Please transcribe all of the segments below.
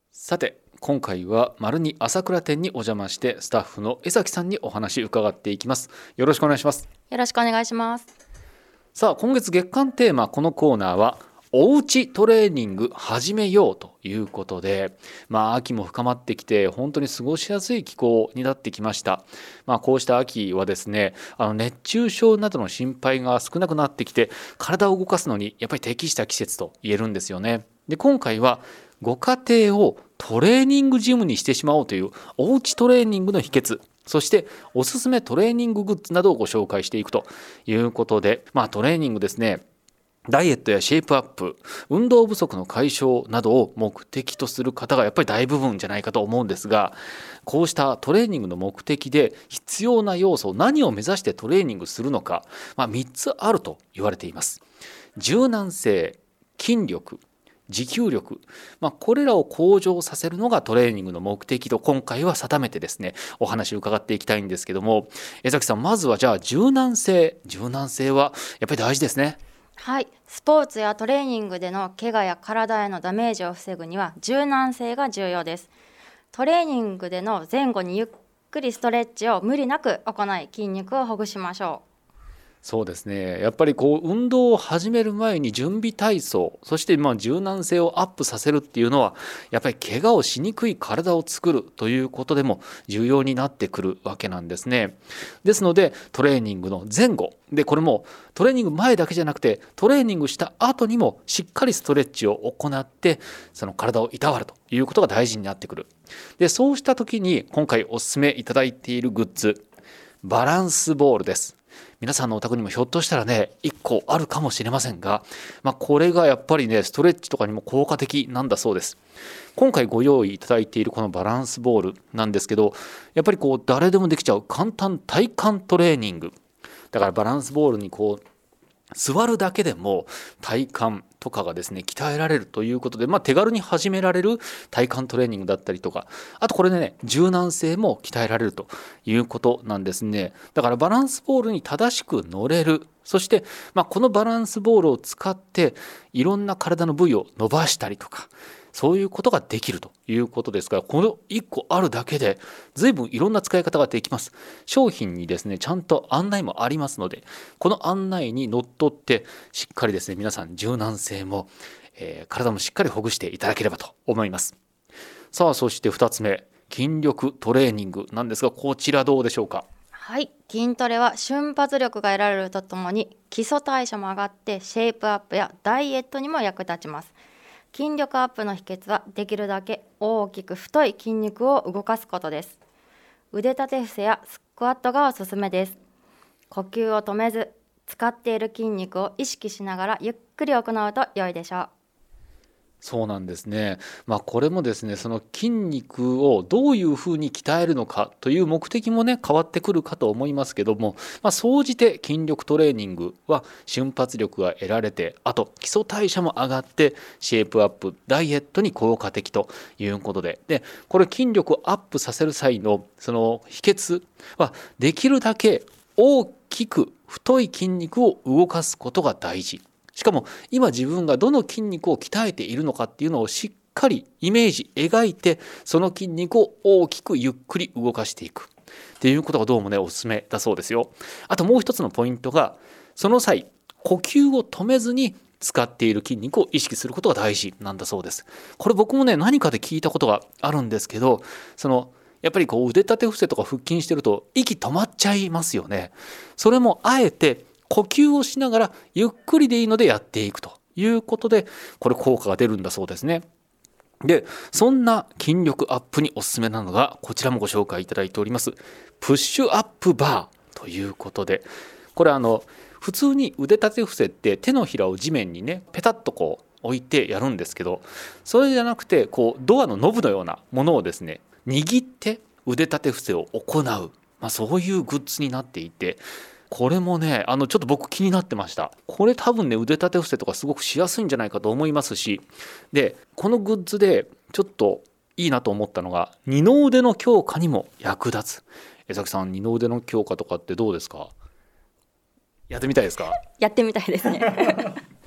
さて今回は丸二朝倉店にお邪魔してスタッフの江崎さんにお話伺っていきます。よろしくお願いします。 よろしくお願いします。 さあ今月月間テーマ、このコーナーはおうちトレーニング始めようということで、秋も深まってきて本当に過ごしやすい気候になってきました。こうした秋はですね、熱中症などの心配が少なくなってきて、体を動かすのにやっぱり適した季節と言えるんですよね。で今回はご家庭をトレーニングジムにしてしまおうというおうちトレーニングの秘訣、そしておすすめトレーニンググッズなどをご紹介していくということで、トレーニングですね、ダイエットやシェイプアップ、運動不足の解消などを目的とする方がやっぱり大部分じゃないかと思うんですが、こうしたトレーニングの目的で必要な要素、何を目指してトレーニングするのか、3つあると言われています。柔軟性、筋力、持久力、これらを向上させるのがトレーニングの目的と今回は定めてですね、お話を伺っていきたいんですけども、江崎さん、まずはじゃあ柔軟性はやっぱり大事ですね。 はい、スポーツやトレーニングでの怪我や体へのダメージを防ぐには柔軟性が重要です。トレーニングでの前後にゆっくりストレッチを無理なく行い、筋肉をほぐしましょう。 そうですね、やっぱり運動を始める前に準備体操、そして柔軟性をアップさせるっていうのは、やっぱり怪我をしにくい体を作るということでも重要になってくるわけなんですね。ですのでトレーニングの前後で、これもトレーニング前だけじゃなくてトレーニングした後にもしっかりストレッチを行って、その体をいたわるということが大事になってくる。でそうした時に今回お勧めいただいているグッズ、バランスボールです。皆さんのお宅にもひょっとしたらね1個あるかもしれませんが、これがやっぱりねストレッチとかにも効果的なんだそうです。今回ご用意いただいているこのバランスボールなんですけど、やっぱり誰でもできちゃう簡単体幹トレーニングだから、バランスボールに座るだけでも体幹とかがですね鍛えられるということで、手軽に始められる体幹トレーニングだったりとか、あとこれでね柔軟性も鍛えられるということなんですね。だからバランスボールに正しく乗れる、そして、このバランスボールを使っていろんな体の部位を伸ばしたりとか、そういうことができるということですから、この1個あるだけで随分いろんな使い方ができます。商品にですねちゃんと案内もありますので、この案内にのっとってしっかりですね皆さん柔軟性も、体もしっかりほぐしていただければと思います。さあそして2つ目、筋力トレーニングなんですが、こちらどうでしょうか。 はい、筋トレは瞬発力が得られるとともに基礎代謝も上がってシェイプアップやダイエットにも役立ちます。筋力アップの秘訣はできるだけ大きく太い筋肉を動かすことです。腕立て伏せやスクワットがおすすめです。呼吸を止めず、使っている筋肉を意識しながらゆっくり行うと良いでしょう。 そうなんですね。これもですね、その筋肉をどういうふうに鍛えるのかという目的もね変わってくるかと思いますけども、総じて筋力トレーニングは瞬発力が得られて、あと基礎代謝も上がってシェイプアップ、ダイエットに効果的ということで、これ筋力をアップさせる際のその秘訣は、できるだけ大きく太い筋肉を動かすことが大事。しかも今自分がどの筋肉を鍛えているのかっていうのをしっかりイメージ描いて、その筋肉を大きくゆっくり動かしていくっていうことがどうもねおすすめだそうですよ。あともう一つのポイントが、その際呼吸を止めずに使っている筋肉を意識することが大事なんだそうです。これ僕もね何かで聞いたことがあるんですけど、やっぱり腕立て伏せとか腹筋してると息止まっちゃいますよね。それもあえて呼吸をしながらゆっくりでいいのでやっていくということで、これ効果が出るんだそうですね。でそんな筋力アップにおすすめなのが、こちらもご紹介いただいておりますプッシュアップバーということで、これ普通に腕立て伏せって手のひらを地面にねペタッと置いてやるんですけど、それじゃなくてドアのノブのようなものをですね握って腕立て伏せを行う、そういうグッズになっていて、これもねちょっと僕気になってました。これ多分ね腕立て伏せとかすごくしやすいんじゃないかと思いますし、でこのグッズでちょっといいなと思ったのが、二の腕の強化にも役立つ。江崎さん、二の腕の強化とかってどうですか？やってみたいですか？ やってみたいですね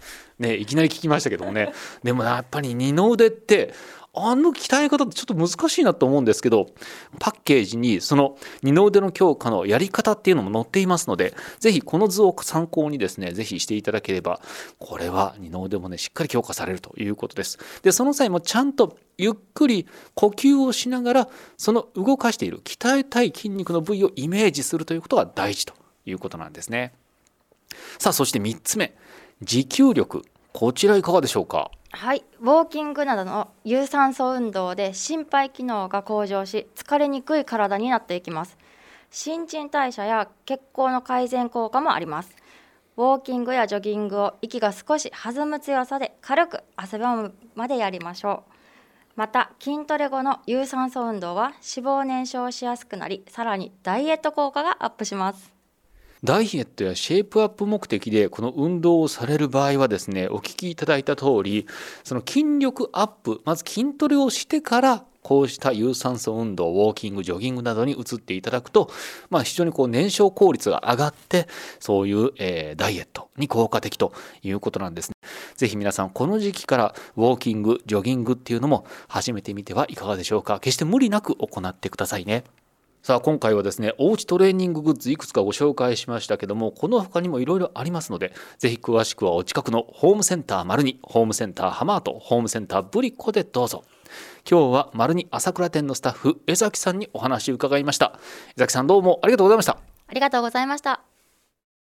ね、いきなり聞きましたけどもね。でもやっぱり二の腕って鍛え方ってちょっと難しいなと思うんですけど、パッケージにその二の腕の強化のやり方っていうのも載っていますので、ぜひこの図を参考にですね、ぜひしていただければ、これは二の腕もねしっかり強化されるということです。でその際もちゃんとゆっくり呼吸をしながら、その動かしている鍛えたい筋肉の部位をイメージするということが大事ということなんですね。さあそして3つ目、持久力、こちらいかがでしょうか。 はい、ウォーキングなどの有酸素運動で心肺機能が向上し、疲れにくい体になっていきます。新陳代謝や血行の改善効果もあります。ウォーキングやジョギングを息が少し弾む強さで軽く汗ばむまでやりましょう。また筋トレ後の有酸素運動は脂肪燃焼しやすくなり、さらにダイエット効果がアップします。 ダイエットやシェイプアップ目的でこの運動をされる場合はですね、お聞きいただいた通り、その筋力アップ、まず筋トレをしてからこうした有酸素運動、ウォーキング、ジョギングなどに移っていただくと、非常に燃焼効率が上がって、そういう、ダイエットに効果的ということなんですね。ぜひ皆さんこの時期からウォーキング、ジョギングっていうのも始めてみてはいかがでしょうか。決して無理なく行ってくださいね。さあ今回はですね、おうちトレーニンググッズいくつかご紹介しましたけども、この他にもいろいろありますので、ぜひ詳しくはお近くのホームセンター丸二、ホームセンターハマート、ホームセンターブリコでどうぞ。今日は丸二朝倉店のスタッフ江崎さんにお話を伺いました。江崎さん、どうもありがとうございました。 ありがとうございました。